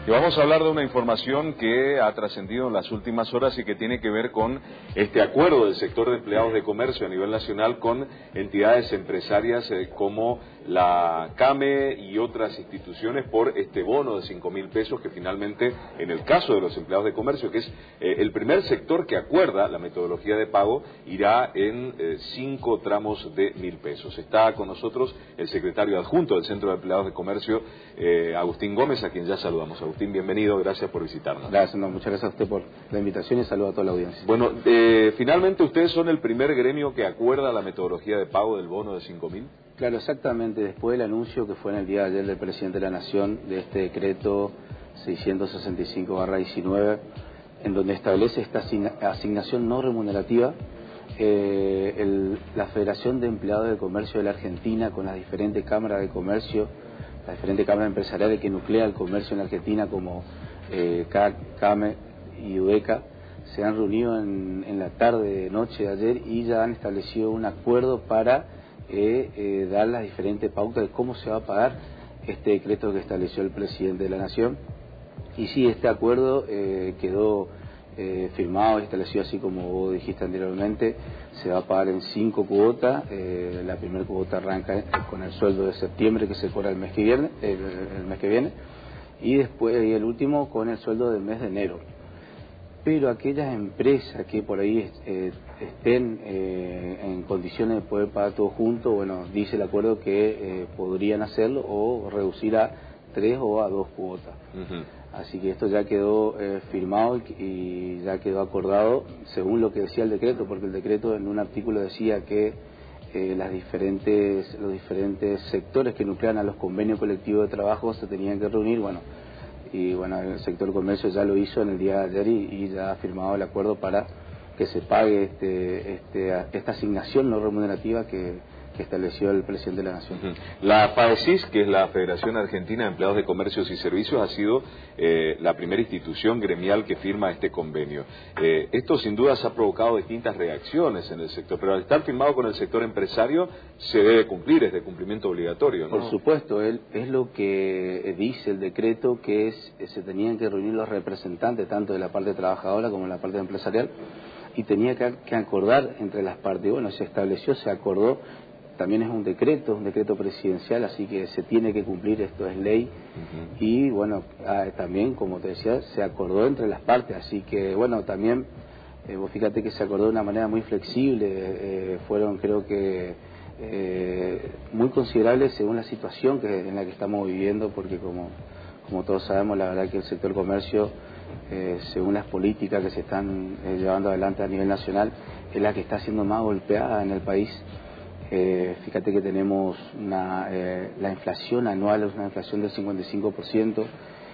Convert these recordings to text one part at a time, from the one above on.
Y vamos a hablar de una información que ha trascendido en las últimas horas y que tiene que ver con este acuerdo del sector de empleados de comercio a nivel nacional con entidades empresarias como la CAME y otras instituciones por este bono de 5.000 pesos que finalmente, en el caso de los empleados de comercio, que es el primer sector que acuerda la metodología de pago, irá en 5 tramos de 1.000 pesos. Está con nosotros el secretario adjunto del Centro de Empleados de Comercio, Agustín Gómez, a quien ya saludamos. Agustín, bienvenido, gracias por visitarnos. Gracias, muchas gracias a usted por la invitación y saludo a toda la audiencia. Bueno, finalmente ustedes son el primer gremio que acuerda la metodología de pago del bono de 5.000. Claro, exactamente, después del anuncio que fue en el día de ayer del presidente de la Nación de este decreto 665/19, en donde establece esta asignación no remunerativa, la Federación de Empleados de Comercio de la Argentina, con las diferentes cámaras de comercio, las diferentes cámaras empresariales que nuclea el comercio en la Argentina, como CAC, CAME y UDECA, se han reunido en la tarde, noche de ayer, y ya han establecido un acuerdo para dar las diferentes pautas de cómo se va a pagar este decreto que estableció el presidente de la Nación. Y sí, este acuerdo quedó firmado y establecido así como vos dijiste anteriormente. Se va a pagar en 5 cuotas. La primera cuota arranca con el sueldo de septiembre, que se cobra el mes que viene, y después el último con el sueldo del mes de enero. Pero aquellas empresas que por ahí estén en condiciones de poder pagar todo junto, bueno, dice el acuerdo que podrían hacerlo o reducir a 3 o a 2 cuotas. Así que esto ya quedó firmado y ya quedó acordado según lo que decía el decreto, porque el decreto en un artículo decía que los diferentes sectores que nuclean a los convenios colectivos de trabajo se tenían que reunir, y el sector comercio ya lo hizo en el día de ayer y ya ha firmado el acuerdo para que se pague esta asignación no remunerativa que estableció el presidente de la Nación. La FAECIS, que es la Federación Argentina de Empleados de Comercios y Servicios, ha sido la primera institución gremial que firma este convenio. Esto sin duda ha provocado distintas reacciones en el sector, pero al estar firmado con el sector empresario se debe cumplir, es de cumplimiento obligatorio, ¿no? Por supuesto, es lo que dice el decreto, que se tenían que reunir los representantes tanto de la parte trabajadora como de la parte empresarial, y tenía que acordar entre las partes. Bueno, se estableció, se acordó. También es un decreto presidencial, así que se tiene que cumplir, esto es ley. Y también, como te decía, se acordó entre las partes, así que también, vos fíjate que se acordó de una manera muy flexible, fueron creo que muy considerables según la situación en la que estamos viviendo, porque como todos sabemos, la verdad que el sector comercio, según las políticas que se están llevando adelante a nivel nacional, es la que está siendo más golpeada en el país. Fíjate que tenemos la inflación anual es una inflación del 55%,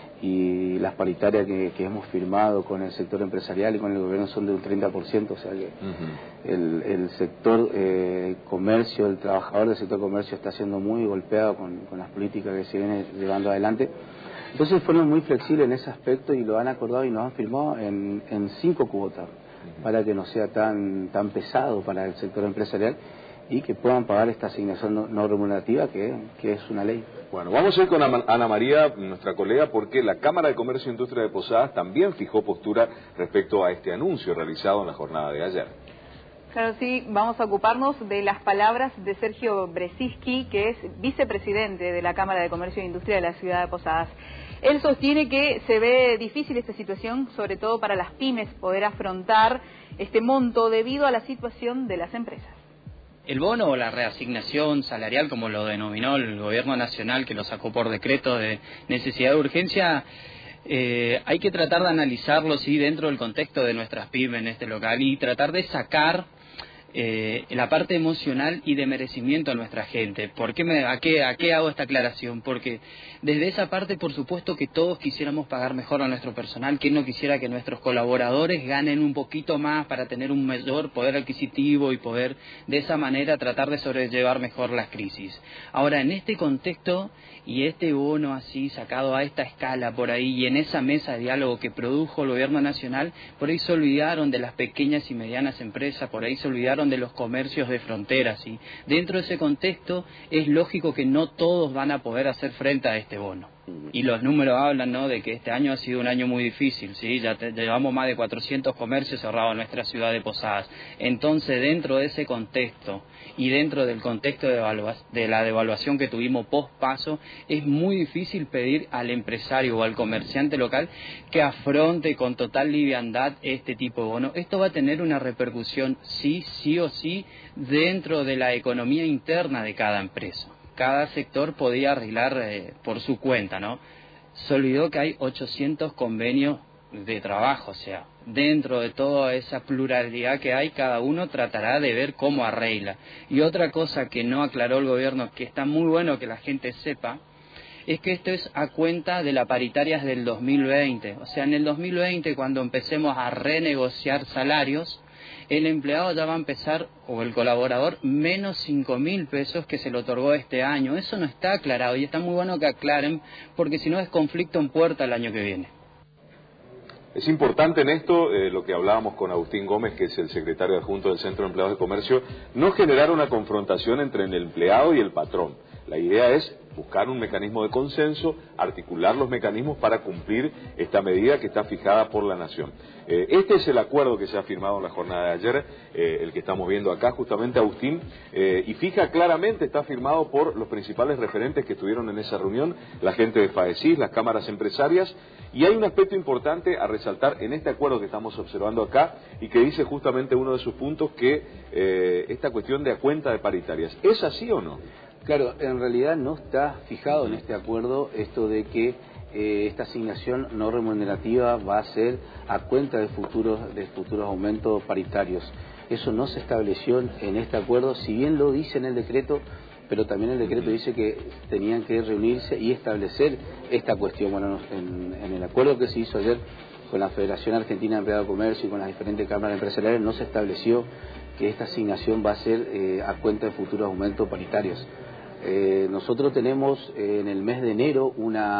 y las paritarias que hemos firmado con el sector empresarial y con el gobierno son de un 30%, o sea que el sector comercio, el trabajador del sector comercio está siendo muy golpeado con las políticas que se vienen llevando adelante. Entonces fueron muy flexibles en ese aspecto y lo han acordado y nos han firmado en 5 cuotas para que no sea tan pesado para el sector empresarial y que puedan pagar esta asignación no remunerativa que es una ley. Bueno, vamos a ir con Ana María, nuestra colega, porque la Cámara de Comercio e Industria de Posadas también fijó postura respecto a este anuncio realizado en la jornada de ayer. Claro, sí, vamos a ocuparnos de las palabras de Sergio Brzezinski, que es vicepresidente de la Cámara de Comercio e Industria de la ciudad de Posadas. Él sostiene que se ve difícil esta situación, sobre todo para las pymes, poder afrontar este monto debido a la situación de las empresas. El bono o la reasignación salarial, como lo denominó el gobierno nacional, que lo sacó por decreto de necesidad de urgencia, hay que tratar de analizarlo dentro del contexto de nuestras pymes en este local y tratar de sacar la parte emocional y de merecimiento a nuestra gente. ¿A qué hago esta aclaración? Porque desde esa parte, por supuesto que todos quisiéramos pagar mejor a nuestro personal. ¿Quién no quisiera que nuestros colaboradores ganen un poquito más para tener un mayor poder adquisitivo y poder de esa manera tratar de sobrellevar mejor las crisis? Ahora, en este contexto y este bono así sacado a esta escala por ahí y en esa mesa de diálogo que produjo el gobierno nacional, por ahí se olvidaron de las pequeñas y medianas empresas, por ahí se olvidaron de los comercios de fronteras, y dentro de ese contexto es lógico que no todos van a poder hacer frente a este bono. Y los números hablan, ¿no?, de que este año ha sido un año muy difícil, ¿sí? Llevamos más de 400 comercios cerrados en nuestra ciudad de Posadas. Entonces, dentro de ese contexto y dentro del contexto de la devaluación que tuvimos post-paso, es muy difícil pedir al empresario o al comerciante local que afronte con total liviandad este tipo de bono. Esto va a tener una repercusión, sí o sí, dentro de la economía interna de cada empresa. Cada sector podía arreglar por su cuenta, ¿no? Se olvidó que hay 800 convenios de trabajo, o sea, dentro de toda esa pluralidad que hay, cada uno tratará de ver cómo arregla. Y otra cosa que no aclaró el gobierno, que está muy bueno que la gente sepa, es que esto es a cuenta de las paritarias del 2020. O sea, en el 2020, cuando empecemos a renegociar salarios, el empleado ya va a empezar, o el colaborador, menos 5.000 pesos que se le otorgó este año. Eso no está aclarado y está muy bueno que aclaren, porque si no es conflicto en puerta el año que viene. Es importante en esto, lo que hablábamos con Agustín Gómez, que es el secretario adjunto del Centro de Empleados de Comercio, no generar una confrontación entre el empleado y el patrón. La idea es buscar un mecanismo de consenso, articular los mecanismos para cumplir esta medida que está fijada por la Nación. Este es el acuerdo que se ha firmado en la jornada de ayer, el que estamos viendo acá justamente, Agustín, y fija claramente, está firmado por los principales referentes que estuvieron en esa reunión, la gente de FAECIS, las cámaras empresarias, y hay un aspecto importante a resaltar en este acuerdo que estamos observando acá y que dice justamente uno de sus puntos que esta cuestión de a cuenta de paritarias. ¿Es así o no? Claro, en realidad no está fijado en este acuerdo esto de que esta asignación no remunerativa va a ser a cuenta de futuros aumentos paritarios. Eso no se estableció en este acuerdo, si bien lo dice en el decreto, pero también el decreto dice que tenían que reunirse y establecer esta cuestión. Bueno, en el acuerdo que se hizo ayer con la Federación Argentina de Empleados de Comercio y con las diferentes cámaras empresariales no se estableció que esta asignación va a ser a cuenta de futuros aumentos paritarios. Nosotros tenemos en el mes de enero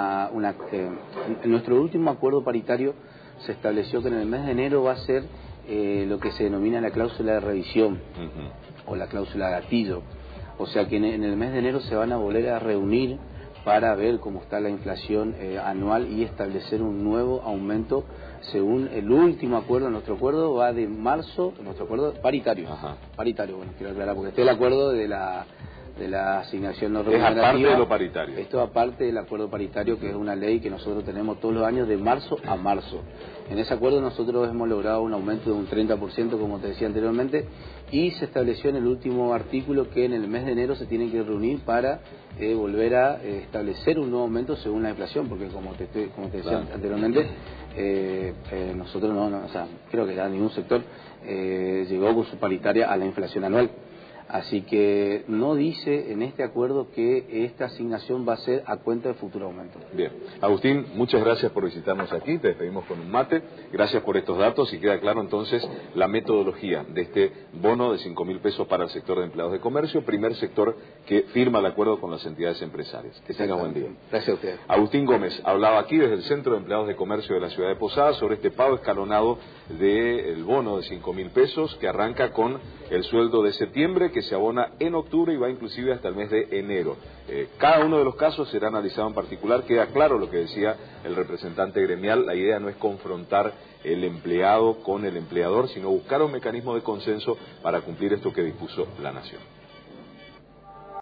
en nuestro último acuerdo paritario se estableció que en el mes de enero va a ser lo que se denomina la cláusula de revisión o la cláusula gatillo. O sea que en el mes de enero se van a volver a reunir para ver cómo está la inflación anual y establecer un nuevo aumento según el último acuerdo. Nuestro acuerdo va de marzo, nuestro acuerdo paritario. Paritario, bueno, quiero aclarar, porque este es el acuerdo de la asignación no remunerativa. Es aparte de lo paritario. Esto aparte del acuerdo paritario, que es una ley que nosotros tenemos todos los años de marzo a marzo. En ese acuerdo nosotros hemos logrado un aumento de un 30%, como te decía anteriormente, y se estableció en el último artículo que en el mes de enero se tienen que reunir para volver a establecer un nuevo aumento según la inflación, porque como te decía anteriormente, nosotros o sea, creo que ya ningún sector llegó con su paritaria a la inflación anual. Así que no dice en este acuerdo que esta asignación va a ser a cuenta de futuro aumento. Bien. Agustín, muchas gracias por visitarnos aquí, te despedimos con un mate, gracias por estos datos y queda claro entonces la metodología de este bono de 5.000 pesos para el sector de empleados de comercio, primer sector que firma el acuerdo con las entidades empresarias. Que tenga buen día. Gracias a ustedes. Agustín Gómez hablaba aquí desde el Centro de Empleados de Comercio de la Ciudad de Posadas sobre este pago escalonado del bono de 5.000 pesos que arranca con el sueldo de septiembre, que se abona en octubre y va inclusive hasta el mes de enero. Cada uno de los casos será analizado en particular. Queda claro lo que decía el representante gremial, la idea no es confrontar el empleado con el empleador, sino buscar un mecanismo de consenso para cumplir esto que dispuso la Nación.